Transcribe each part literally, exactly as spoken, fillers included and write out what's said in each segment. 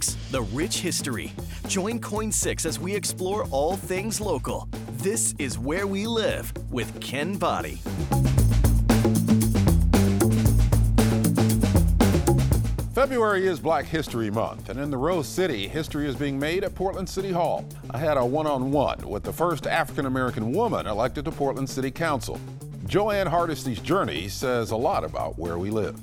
six, the rich history. Join Coin six as we explore all things local. This is Where We Live with Ken Body. February is Black History Month, and in the Rose City, history is being made at Portland City Hall. I had a one-on-one with the first African-American woman elected to Portland City Council. Joanne Hardisty's journey says a lot about where we live.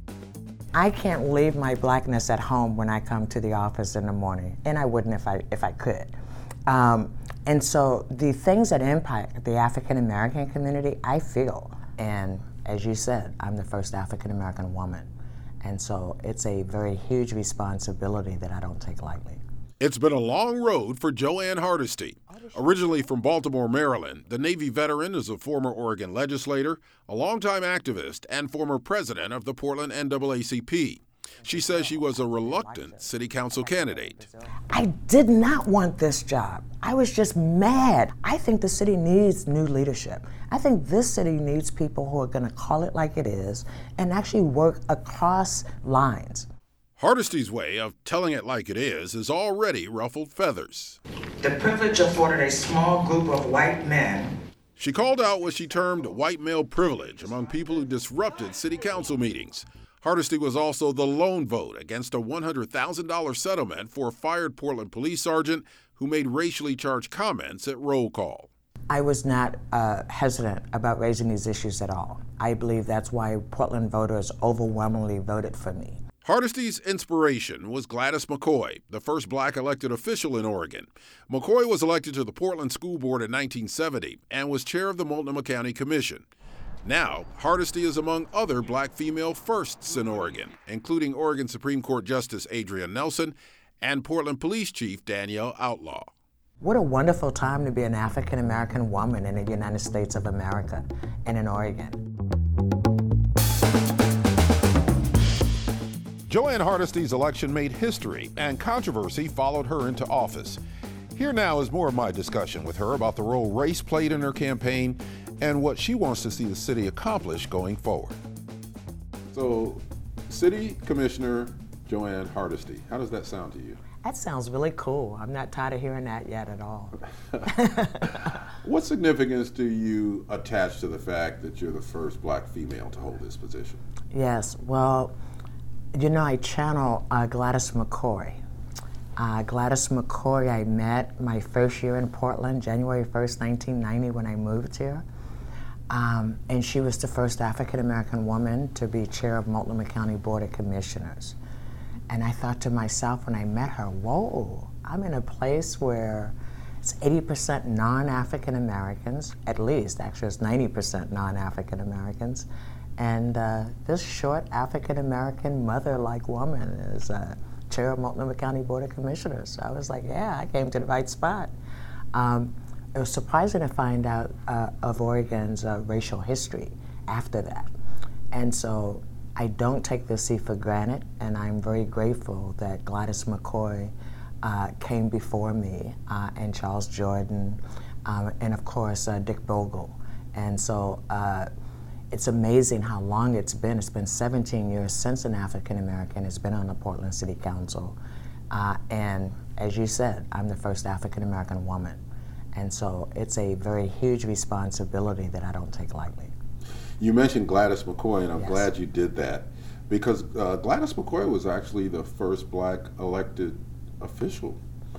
I can't leave my blackness at home when I come to the office in the morning, and I wouldn't if I if I could. Um, and so the things that impact the African American community, I feel. And as you said, I'm the first African American woman. And so it's a very huge responsibility that I don't take lightly. It's been a long road for Joanne Hardisty. Originally from Baltimore, Maryland, the Navy veteran is a former Oregon legislator, a longtime activist, and former president of the Portland N double A C P. She says she was a reluctant city council candidate. I did not want this job. I was just mad. I think the city needs new leadership. I think this city needs people who are going to call it like it is and actually work across lines. Hardisty's way of telling it like it is has already ruffled feathers. The privilege afforded a small group of white men. She called out what she termed white male privilege among people who disrupted city council meetings. Hardisty was also the lone vote against a one hundred thousand dollars settlement for a fired Portland police sergeant who made racially charged comments at roll call. I was not uh, hesitant about raising these issues at all. I believe that's why Portland voters overwhelmingly voted for me. Hardisty's inspiration was Gladys McCoy, the first black elected official in Oregon. McCoy was elected to the Portland School Board in nineteen seventy and was chair of the Multnomah County Commission. Now, Hardisty is among other black female firsts in Oregon, including Oregon Supreme Court Justice Adria Nelson and Portland Police Chief Danielle Outlaw. What a wonderful time to be an African American woman in the United States of America and in Oregon. Joanne Hardisty's election made history, and controversy followed her into office. Here now is more of my discussion with her about the role race played in her campaign and what she wants to see the city accomplish going forward. So, City Commissioner Joanne Hardisty, how does that sound to you? That sounds really cool. I'm not tired of hearing that yet at all. What significance do you attach to the fact that you're the first black female to hold this position? Yes, well, you know, I channel uh, Gladys McCoy. Uh, Gladys McCoy I met my first year in Portland, January first, nineteen ninety, when I moved here. Um, and she was the first African-American woman to be chair of Multnomah County Board of Commissioners. And I thought to myself when I met her, whoa, I'm in a place where it's eighty percent non-African Americans, at least, actually it's ninety percent non-African Americans. And uh, this short African American mother-like woman is uh, chair of Multnomah County Board of Commissioners. So I was like, yeah, I came to the right spot. Um, it was surprising to find out uh, of Oregon's uh, racial history after that. And so I don't take this seat for granted, and I'm very grateful that Gladys McCoy uh, came before me, uh, and Charles Jordan, um, and of course uh, Dick Bogle. And so uh, it's amazing how long it's been. It's been seventeen years since an African American has been on the Portland City Council. Uh, and as you said, I'm the first African American woman. And so it's a very huge responsibility that I don't take lightly. You mentioned Gladys McCoy, and I'm Yes. glad you did that, because uh, Gladys McCoy was actually the first black elected official,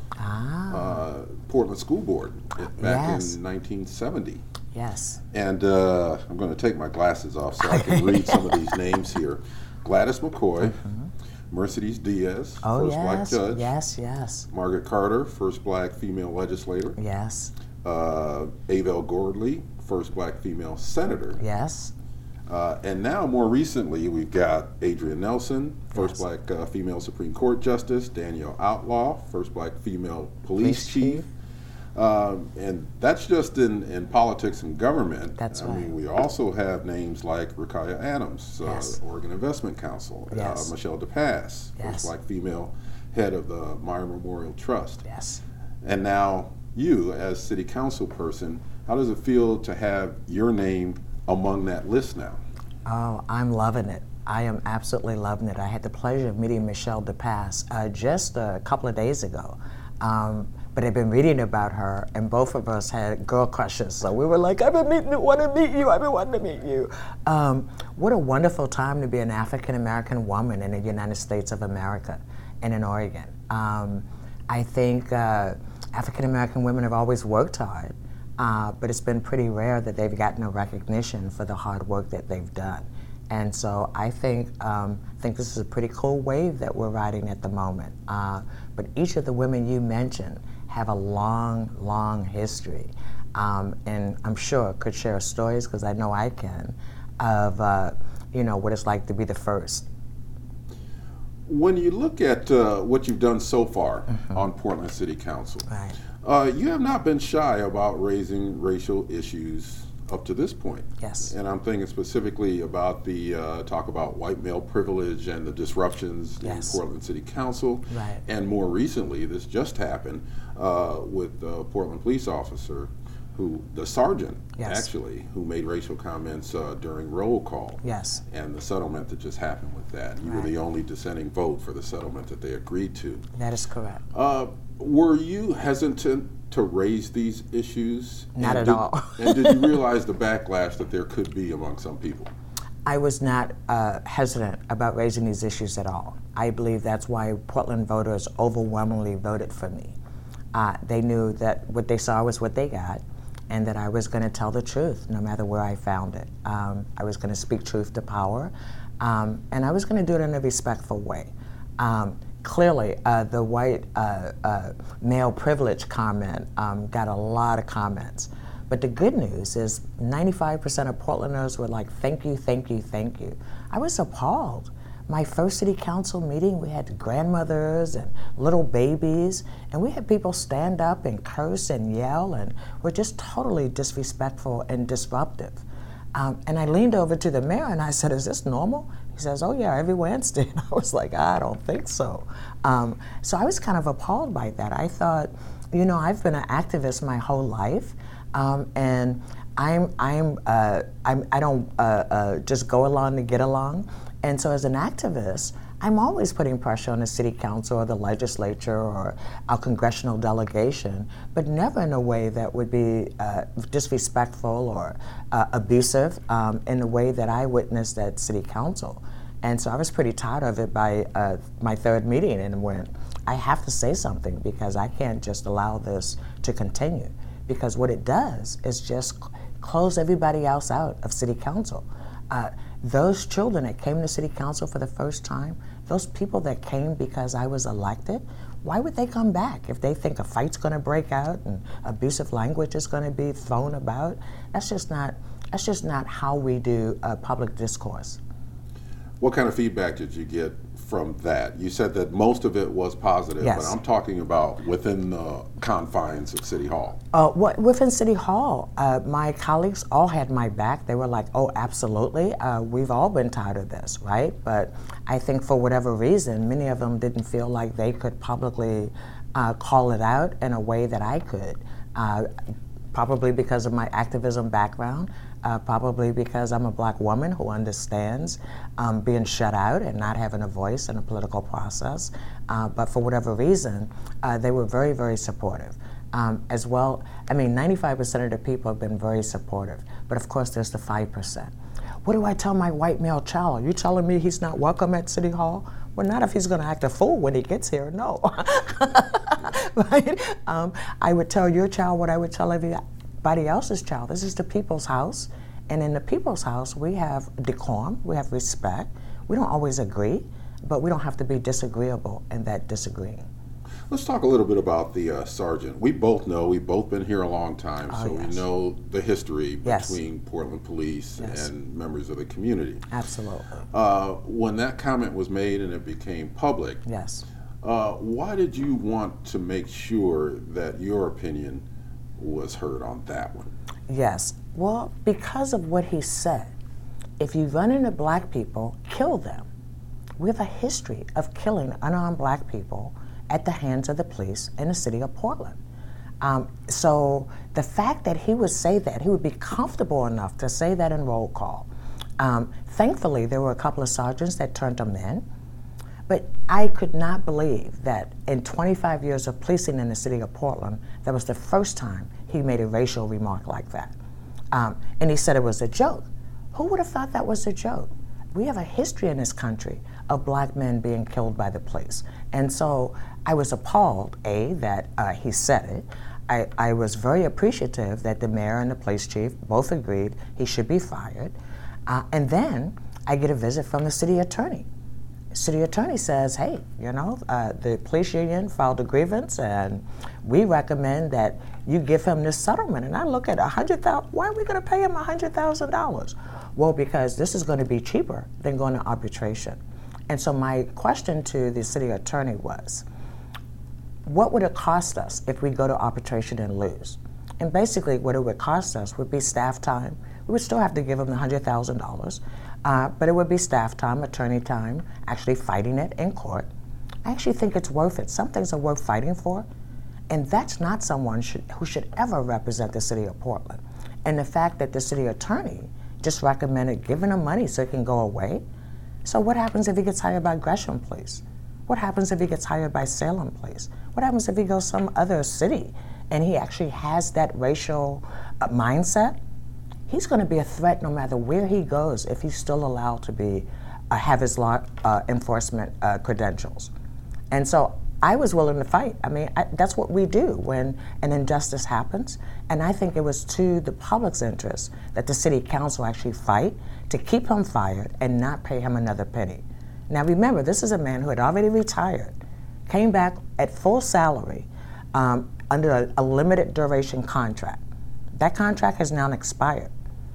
Ah. uh, Portland School Board, back Yes. in nineteen seventy. Yes. And uh, I'm going to take my glasses off so I can read some of these names here. Gladys McCoy, mm-hmm. Mercedes Diaz, Oh, first yes. black judge. Yes, yes. Margaret Carter, first black female legislator. Yes. Uh, Avell Gordley, first black female senator. Yes. Uh, and now, more recently, we've got Adria Nelson, first Yes. black uh, female Supreme Court Justice, Danielle Outlaw, first black female police, Police chief. chief. Um, and that's just in, in politics and government. That's I right. mean, we also have names like Rakaya Adams, uh, Yes. Oregon Investment Council, Yes. uh, Michelle DePass, Yes. first black female head of the Meyer Memorial Trust. Yes. And now, you, as city council person, how does it feel to have your name among that list now? Oh, I'm loving it. I am absolutely loving it. I had the pleasure of meeting Michelle DePass uh, just a couple of days ago. Um, but I've been reading about her, and both of us had girl crushes. So we were like, I've been meeting, want to meet you, I've been wanting to meet you. Um, what a wonderful time to be an African-American woman in the United States of America and in Oregon. Um, I think uh, African-American women have always worked hard, uh, but it's been pretty rare that they've gotten a recognition for the hard work that they've done. And so I think um, think this is a pretty cool wave that we're riding at the moment. Uh, but each of the women you mentioned have a long, long history, um, and I'm sure could share stories, because I know I can, of uh, you know what it's like to be the first. When you look at uh, what you've done so far mm-hmm. on Portland City Council, right. uh, you have not been shy about raising racial issues up to this point. Yes. And I'm thinking specifically about the uh, talk about white male privilege and the disruptions yes. in Portland City Council. Right. And more recently, this just happened uh, with the Portland police officer, who, the sergeant, yes. actually, who made racial comments uh, during roll call. Yes. And the settlement that just happened with that. You right. were the only dissenting vote for the settlement that they agreed to. That is correct. Uh, were you hesitant to raise these issues? Not and at did, all. And did you realize the backlash that there could be among some people? I was not uh, hesitant about raising these issues at all. I believe that's why Portland voters overwhelmingly voted for me. Uh, they knew that what they saw was what they got, and that I was going to tell the truth no matter where I found it. Um, I was going to speak truth to power, um, and I was going to do it in a respectful way. Um, Clearly, uh, the white uh, uh, male privilege comment um, got a lot of comments. But the good news is ninety-five percent of Portlanders were like, thank you, thank you, thank you. I was appalled. My first city council meeting, we had grandmothers and little babies, and we had people stand up and curse and yell, and were just totally disrespectful and disruptive. Um, and I leaned over to the mayor and I said, is this normal? He says, oh yeah, every Wednesday. And I was like, I don't think so. Um, so I was kind of appalled by that. I thought, you know, I've been an activist my whole life, um, and I'm, I'm, uh, I'm, I don't uh, uh, just go along to get along. And so as an activist, I'm always putting pressure on the city council or the legislature or our congressional delegation, but never in a way that would be uh, disrespectful or uh, abusive um, in the way that I witnessed at city council. And so I was pretty tired of it by uh, my third meeting, and went, I have to say something, because I can't just allow this to continue. Because what it does is just close everybody else out of city council. Uh, those children that came to city council for the first time, those people that came because I was elected, why would they come back if they think a fight's going to break out and abusive language is going to be thrown about? That's just not. That's just not how we do uh, public discourse. What kind of feedback did you get from that? You said that most of it was positive, yes. but I'm talking about within the confines of City Hall. Uh, what, within City Hall, uh, my colleagues all had my back. They were like, oh, absolutely. Uh, we've all been tired of this, right? But I think for whatever reason, many of them didn't feel like they could publicly uh, call it out in a way that I could. Uh, probably because of my activism background, uh, probably because I'm a black woman who understands um, being shut out and not having a voice in a political process. Uh, but for whatever reason, uh, they were very, very supportive. Um, as well, I mean, ninety-five percent of the people have been very supportive, but of course there's the five percent. What do I tell my white male child? Are you telling me he's not welcome at City Hall? Well, not if he's going to act a fool when he gets here, no. Right? Um, I would tell your child what I would tell everybody else's child. This is the people's house, and in the people's house, we have decorum, we have respect. We don't always agree, but we don't have to be disagreeable in that disagreeing. Let's talk a little bit about the uh, sergeant. We both know, we've both been here a long time, oh, so yes. we know the history yes. between Portland Police yes. and members of the community. Absolutely. Uh, when that comment was made and it became public, yes. uh, why did you want to make sure that your opinion was heard on that one? Yes. Well, because of what he said. If you run into black people, kill them. We have a history of killing unarmed black people at the hands of the police in the city of Portland. Um, so the fact that he would say that, he would be comfortable enough to say that in roll call, Um, thankfully, there were a couple of sergeants that turned them in, but I could not believe that in twenty-five years of policing in the city of Portland, that was the first time he made a racial remark like that. Um, and he said it was a joke. Who would have thought that was a joke? We have a history in this country of black men being killed by the police. And so I was appalled, A, that uh, he said it. I, I was very appreciative that the mayor and the police chief both agreed he should be fired. Uh, and then I get a visit from the city attorney. The city attorney says, hey, you know, uh, the police union filed a grievance and we recommend that you give him this settlement. And I look at one hundred thousand dollars, why are we going to pay him one hundred thousand dollars? Well, because this is going to be cheaper than going to arbitration. And so my question to the city attorney was, what would it cost us if we go to arbitration and lose? And basically what it would cost us would be staff time. We would still have to give them the one hundred thousand dollars, uh, but it would be staff time, attorney time, actually fighting it in court. I actually think it's worth it. Some things are worth fighting for, and that's not someone should, who should ever represent the city of Portland. And the fact that the city attorney just recommended giving him money so it can go away. So what happens if he gets hired by Gresham Police? What happens if he gets hired by Salem Police? What happens if he goes some other city and he actually has that racial uh, mindset? He's going to be a threat no matter where he goes if he's still allowed to be uh, have his law uh, enforcement uh, credentials. And so I was willing to fight. I mean, I, that's what we do when an injustice happens. And I think it was to the public's interest that the city council actually fight to keep him fired and not pay him another penny. Now remember, this is a man who had already retired, came back at full salary um, under a, a limited duration contract. That contract has now expired.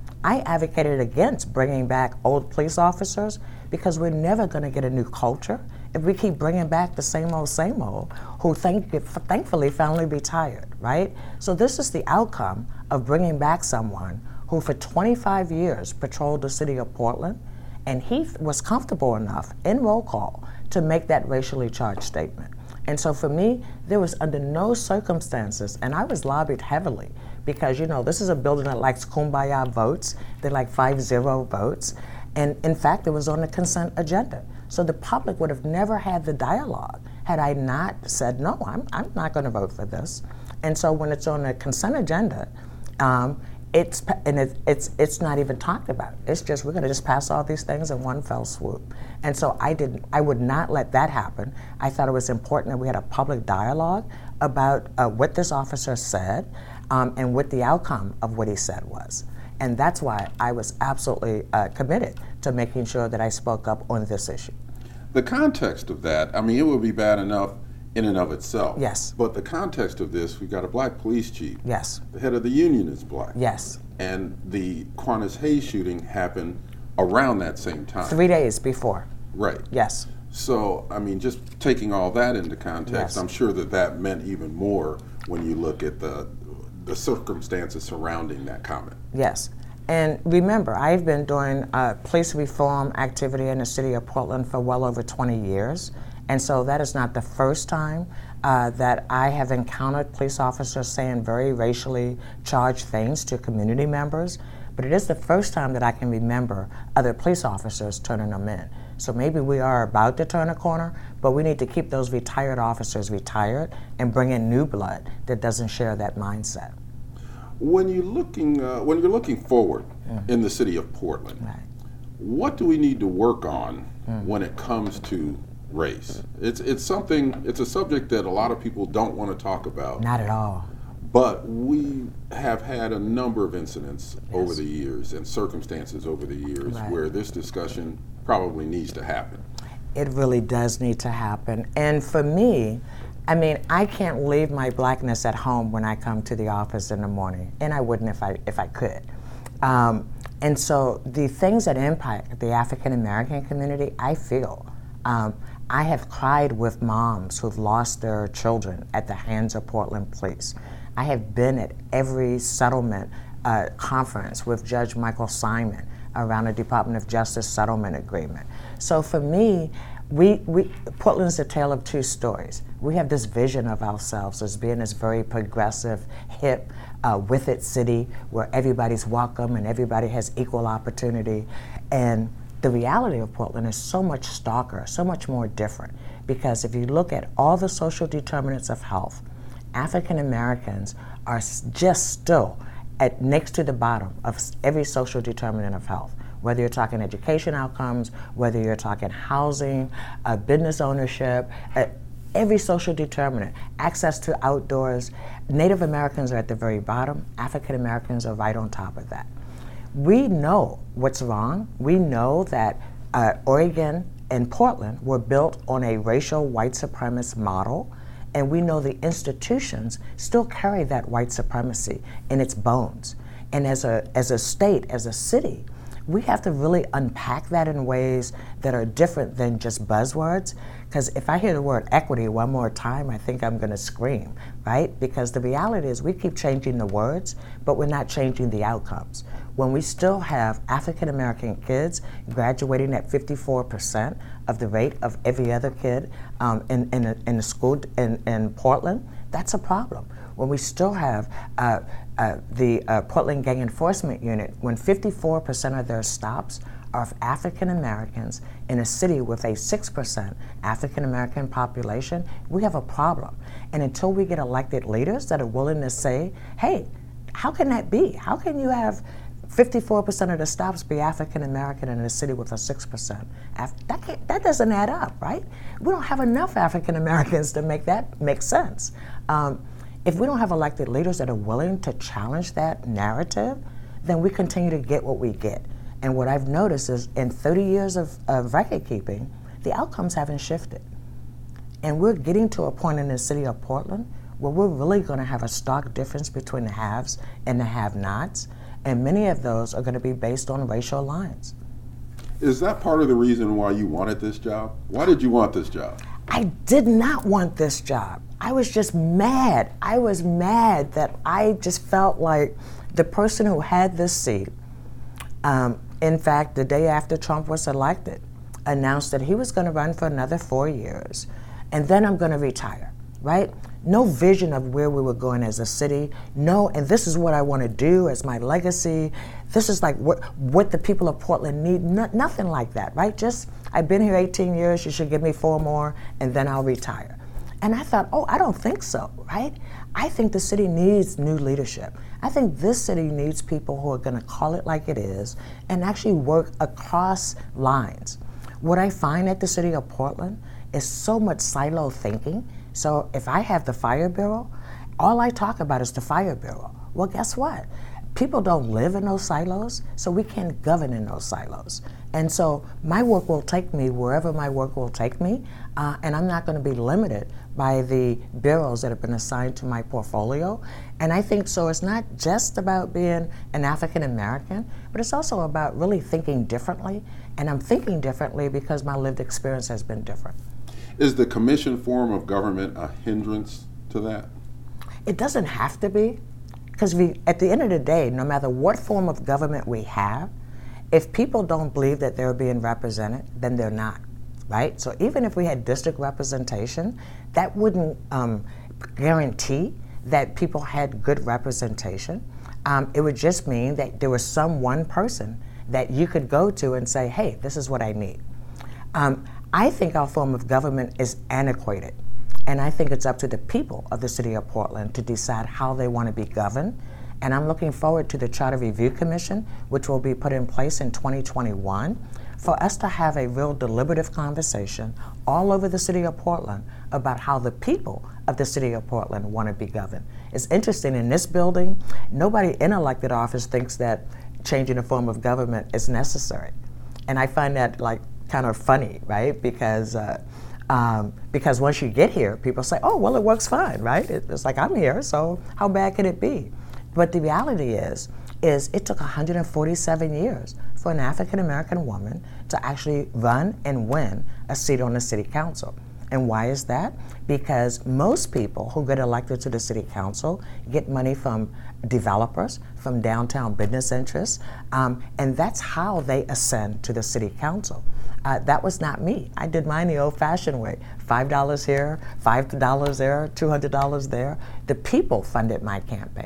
I advocated against bringing back old police officers because we're never going to get a new culture if we keep bringing back the same old, same old, who thank, thankfully finally retired, right? So this is the outcome of bringing back someone who for twenty-five years patrolled the city of Portland, and he was comfortable enough in roll call to make that racially charged statement. And so for me, there was under no circumstances, and I was lobbied heavily because, you know, this is a building that likes kumbaya votes. They like five zero votes. And in fact, it was on the consent agenda. So the public would have never had the dialogue had I not said, no, I'm, I'm not going to vote for this. And so when it's on the consent agenda, um, it's and it, it's it's not even talked about. It's just we're going to just pass all these things in one fell swoop. And so I didn't. I would not let that happen. I thought it was important that we had a public dialogue about uh, what this officer said um, and what the outcome of what he said was. And that's why I was absolutely uh, committed to making sure that I spoke up on this issue. The context of that, I mean, it would be bad enough in and of itself. Yes. But the context of this, we've got a black police chief. Yes. The head of the union is black. Yes. And the Quantas Hayes shooting happened around that same time. Three days before. Right. Yes. So, I mean, just taking all that into context, Yes. I'm sure that that meant even more when you look at the the circumstances surrounding that comment. Yes. And remember, I've been doing uh, police reform activity in the city of Portland for well over twenty years. And so that is not the first time uh, that I have encountered police officers saying very racially charged things to community members. But it is the first time that I can remember other police officers turning them in. So maybe we are about to turn a corner, but we need to keep those retired officers retired and bring in new blood that doesn't share that mindset. When you're looking, uh, when you're looking forward mm. in the city of Portland, right. what do we need to work on mm. when it comes to race? It's it's something. It's a subject that a lot of people don't want to talk about. Not at all. But we have had a number of incidents yes. over the years and circumstances over the years right. where this discussion probably needs to happen. It really does need to happen. And for me, I mean, I can't leave my blackness at home when I come to the office in the morning, and I wouldn't if I if I could. Um, and so the things that impact the African American community, I feel. Um, I have cried with moms who've lost their children at the hands of Portland police. I have been at every settlement uh, conference with Judge Michael Simon around the Department of Justice settlement agreement. So for me, we, we Portland's a tale of two stories. We have this vision of ourselves as being this very progressive, hip, uh, with its city where everybody's welcome and everybody has equal opportunity. And the reality of Portland is so much starker, so much more different, because if you look at all the social determinants of health, African Americans are s- just still at next to the bottom of s- every social determinant of health. Whether you're talking education outcomes, whether you're talking housing, uh, business ownership, uh, every social determinant, access to outdoors, Native Americans are at the very bottom, African Americans are right on top of that. We know what's wrong. We know that uh, Oregon and Portland were built on a racial white supremacist model, and we know the institutions still carry that white supremacy in its bones. And as a, as a state, as a city, we have to really unpack that in ways that are different than just buzzwords. Because if I hear the word equity one more time, I think I'm going to scream, right? Because the reality is we keep changing the words, but we're not changing the outcomes. When we still have African American kids graduating at fifty-four percent of the rate of every other kid um, in, in, a, in the school in, in Portland, that's a problem. When we still have uh, uh, the uh, Portland Gang Enforcement Unit, when fifty-four percent of their stops are of African Americans in a city with a six percent African American population, we have a problem. And until we get elected leaders that are willing to say, hey, how can that be? How can you have fifty-four percent of the stops be African American in a city with a six percent? Af- that, can't, that doesn't add up, right? We don't have enough African Americans to make that make sense. Um, if we don't have elected leaders that are willing to challenge that narrative, then we continue to get what we get. And what I've noticed is in thirty years of, of record keeping, the outcomes haven't shifted. And we're getting to a point in the city of Portland where we're really going to have a stark difference between the haves and the have-nots. And many of those are going to be based on racial lines. Is that part of the reason why you wanted this job? Why did you want this job? I did not want this job. I was just mad. I was mad that I just felt like the person who had this seat, um, in fact, the day after Trump was elected, announced that he was going to run for another four years, and then I'm going to retire, right? No vision of where we were going as a city. No, and this is what I want to do as my legacy. This is like what what the people of Portland need. No, nothing like that, right? Just, I've been here eighteen years, you should give me four more, and then I'll retire. And I thought, oh, I don't think so, right? I think the city needs new leadership. I think this city needs people who are going to call it like it is and actually work across lines. What I find at the city of Portland is so much silo thinking. So if I have the fire bureau, all I talk about is the fire bureau. Well, guess what? People don't live in those silos, so we can't govern in those silos. And so my work will take me wherever my work will take me, uh, and I'm not going to be limited by the bureaus that have been assigned to my portfolio. And I think so it's not just about being an African American, but it's also about really thinking differently. And I'm thinking differently because my lived experience has been different. Is the commission form of government a hindrance to that? It doesn't have to be, because we, at the end of the day, no matter what form of government we have, if people don't believe that they're being represented, then they're not, right? So even if we had district representation, that wouldn't um, guarantee that people had good representation. Um, it would just mean that there was some one person that you could go to and say, hey, this is what I need. Um, I think our form of government is antiquated, and I think it's up to the people of the city of Portland to decide how they want to be governed. And I'm looking forward to the Charter Review Commission, which will be put in place in twenty twenty-one, for us to have a real deliberative conversation all over the city of Portland about how the people of the city of Portland want to be governed. It's interesting, in this building, nobody in elected office thinks that changing the form of government is necessary. And I find that like kind of funny, right? Because uh, um, because once you get here, people say, oh, well, it works fine, right? It, it's like, I'm here, so how bad can it be? But the reality is, is it took one hundred forty-seven years for an African-American woman to actually run and win a seat on the city council. And why is that? Because most people who get elected to the city council get money from developers, from downtown business interests, um, and that's how they ascend to the city council. Uh, that was not me. I did mine the old-fashioned way. five dollars here, five dollars there, two hundred dollars there. The people funded my campaign.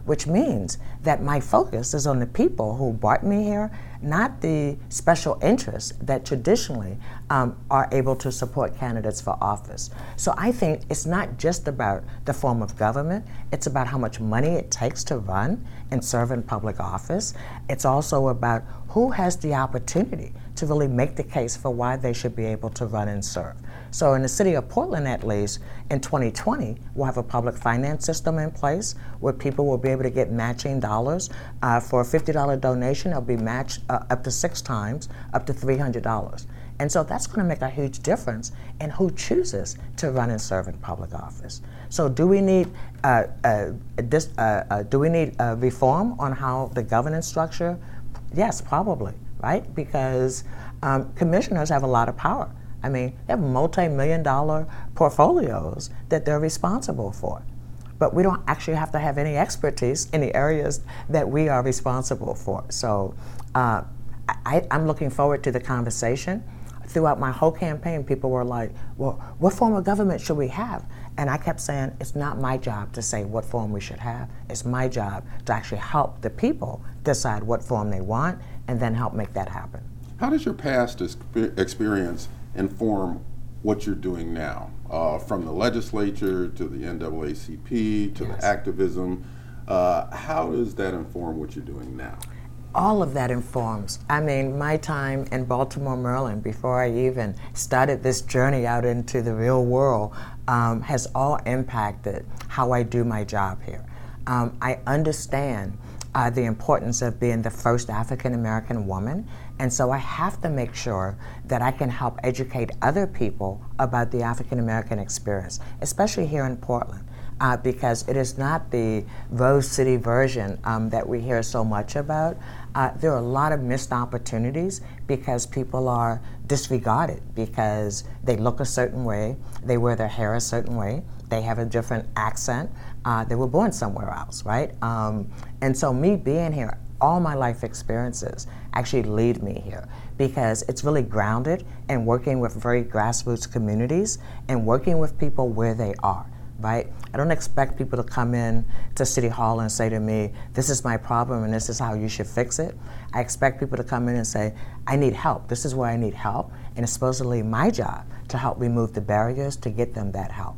which means that my focus is on the people who brought me here, not the special interests that traditionally um, are able to support candidates for office. So I think it's not just about the form of government, it's about how much money it takes to run and serve in public office. It's also about who has the opportunity to really make the case for why they should be able to run and serve. So in the city of Portland, at least, in twenty twenty, we'll have a public finance system in place where people will be able to get matching dollars. Uh, for a fifty dollar donation, it'll be matched uh, up to six times, up to three hundred dollars. And so that's going to make a huge difference in who chooses to run and serve in public office. So do we need uh, uh, this, uh, uh, do we need uh, reform on how the governance structure? Yes, probably, right? Because um, commissioners have a lot of power. I mean, they have multi-million dollar portfolios that they're responsible for. But we don't actually have to have any expertise in the areas that we are responsible for. So uh, I, I'm looking forward to the conversation. Throughout my whole campaign, people were like, well, what form of government should we have? And I kept saying, it's not my job to say what form we should have. It's my job to actually help the people decide what form they want and then help make that happen. How does your past experience inform what you're doing now? Uh, from the legislature to the N double A C P to yes. the activism, uh, how does that inform what you're doing now? All of that informs. I mean, my time in Baltimore, Maryland, before I even started this journey out into the real world, um, has all impacted how I do my job here. Um, I understand uh, the importance of being the first African American woman, and so I have to make sure that I can help educate other people about the African American experience, especially here in Portland. Uh, because it is not the Rose City version um, that we hear so much about. Uh, there are a lot of missed opportunities because people are disregarded because they look a certain way, they wear their hair a certain way, they have a different accent, uh, they were born somewhere else, right? Um, and so me being here, all my life experiences actually lead me here because it's really grounded in working with very grassroots communities and working with people where they are. Right? I don't expect people to come in to City Hall and say to me, this is my problem and this is how you should fix it. I expect people to come in and say, I need help. This is where I need help. And it's supposedly my job to help remove the barriers to get them that help.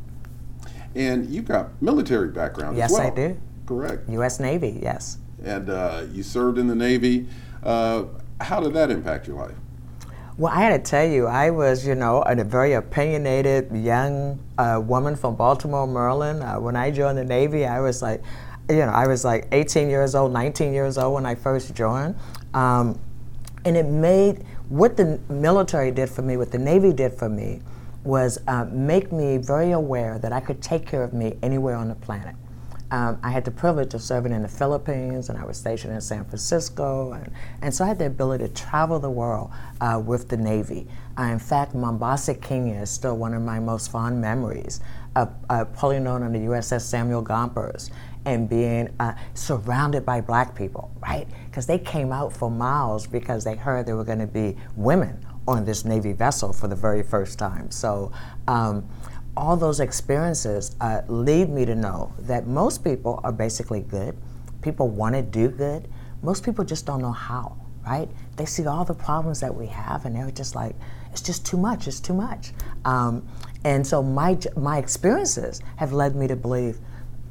And you've got military background yes, as well. Yes, I do. Correct. U S Navy, yes. And uh, you served in the Navy. Uh, how did that impact your life? Well, I had to tell you, I was, you know, a very opinionated young uh, woman from Baltimore, Maryland. Uh, when I joined the Navy, I was like, you know, I was like eighteen years old, nineteen years old when I first joined. Um, and it made, what the military did for me, what the Navy did for me, was uh, make me very aware that I could take care of me anywhere on the planet. Um, I had the privilege of serving in the Philippines, and I was stationed in San Francisco, and, and so I had the ability to travel the world uh, with the Navy. Uh, in fact, Mombasa, Kenya is still one of my most fond memories of uh, pulling on the U S S Samuel Gompers and being uh, surrounded by black people, right? Because they came out for miles because they heard there were going to be women on this Navy vessel for the very first time. So. Um, All those experiences uh, lead me to know that most people are basically good. People want to do good. Most people just don't know how, right? They see all the problems that we have and they're just like, it's just too much, it's too much. Um, and so my my experiences have led me to believe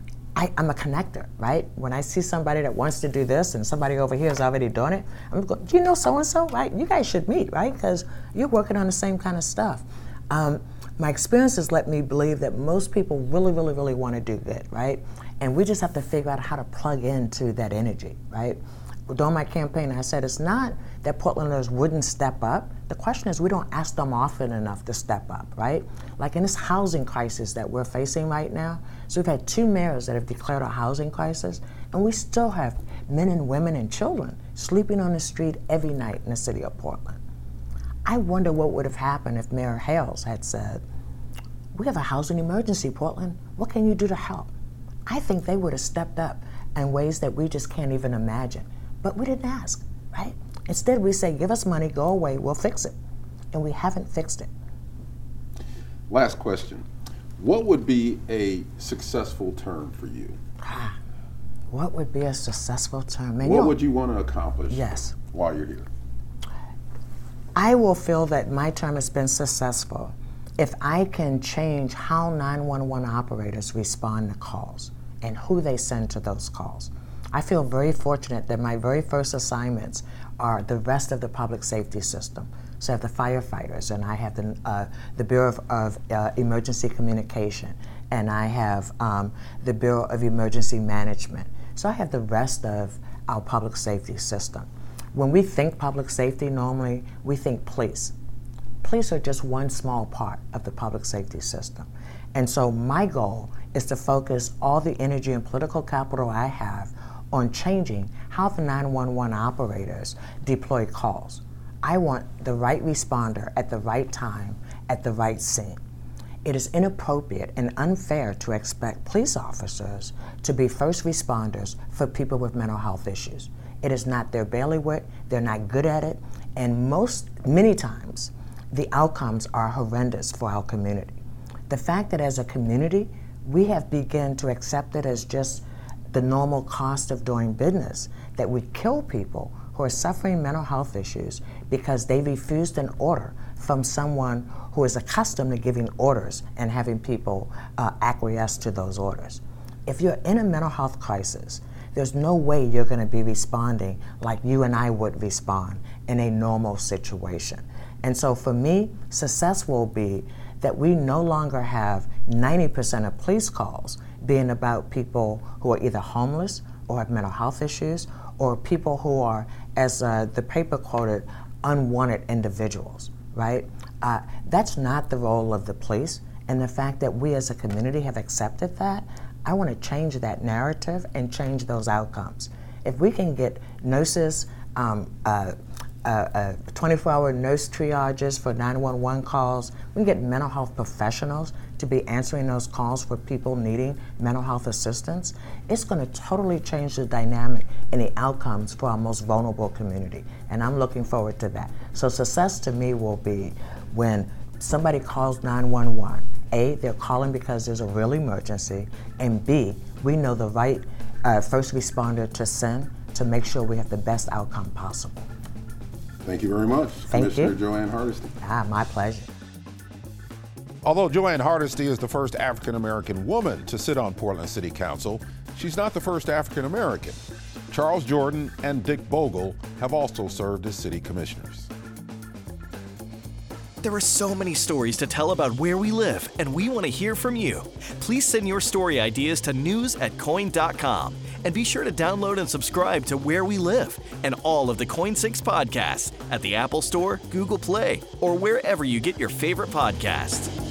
I, I'm a connector, right? When I see somebody that wants to do this and somebody over here is already doing it, I'm going, do you know so-and-so, right? You guys should meet, right? Because you're working on the same kind of stuff. Um, My experiences let me believe that most people really, really, really want to do good, right? And we just have to figure out how to plug into that energy, right? During my campaign, I said it's not that Portlanders wouldn't step up. The question is we don't ask them often enough to step up, right? Like in this housing crisis that we're facing right now, so we've had two mayors that have declared a housing crisis, and we still have men and women and children sleeping on the street every night in the city of Portland. I wonder what would have happened if Mayor Hales had said, we have a housing emergency, Portland. What can you do to help? I think they would have stepped up in ways that we just can't even imagine. But we didn't ask, right? Instead, we say, give us money, go away, we'll fix it. And we haven't fixed it. Last question. What would be a successful term for you? Ah, What would be a successful term? Man, what you know, would you want to accomplish yes. while you're here? I will feel that my term has been successful if I can change how nine one one operators respond to calls and who they send to those calls. I feel very fortunate that my very first assignments are the rest of the public safety system. So I have the firefighters, and I have the, uh, the Bureau of, of uh, Emergency Communication, and I have um, the Bureau of Emergency Management. So I have the rest of our public safety system. When we think public safety, normally we think police. Police are just one small part of the public safety system. And so my goal is to focus all the energy and political capital I have on changing how the nine one one operators deploy calls. I want the right responder at the right time, at the right scene. It is inappropriate and unfair to expect police officers to be first responders for people with mental health issues. It is not their bailiwick, they're not good at it, and most, many times, the outcomes are horrendous for our community. The fact that as a community, we have begun to accept it as just the normal cost of doing business, that we kill people who are suffering mental health issues because they refused an order from someone who is accustomed to giving orders and having people uh, acquiesce to those orders. If you're in a mental health crisis, there's no way you're going to be responding like you and I would respond in a normal situation. And so for me, success will be that we no longer have ninety percent of police calls being about people who are either homeless or have mental health issues, or people who are, as uh, the paper quoted, unwanted individuals, right? Uh, that's not the role of the police, and the fact that we as a community have accepted that, I want to change that narrative and change those outcomes. If we can get nurses, um, uh, uh, uh, twenty-four hour nurse triages for nine one one calls, we can get mental health professionals to be answering those calls for people needing mental health assistance, it's going to totally change the dynamic and the outcomes for our most vulnerable community. And I'm looking forward to that. So success to me will be when somebody calls nine one one, A, they're calling because there's a real emergency, and B, we know the right uh, first responder to send to make sure we have the best outcome possible. Thank you very much, Thank Commissioner you. Joanne Hardesty. Ah, my pleasure. Although Joanne Hardesty is the first African-American woman to sit on Portland City Council, she's not the first African-American. Charles Jordan and Dick Bogle have also served as city commissioners. There are so many stories to tell about where we live, and we want to hear from you. Please send your story ideas to news at coin dot com. And be sure to download and subscribe to Where We Live and all of the Coin six podcasts at the Apple Store, Google Play, or wherever you get your favorite podcasts.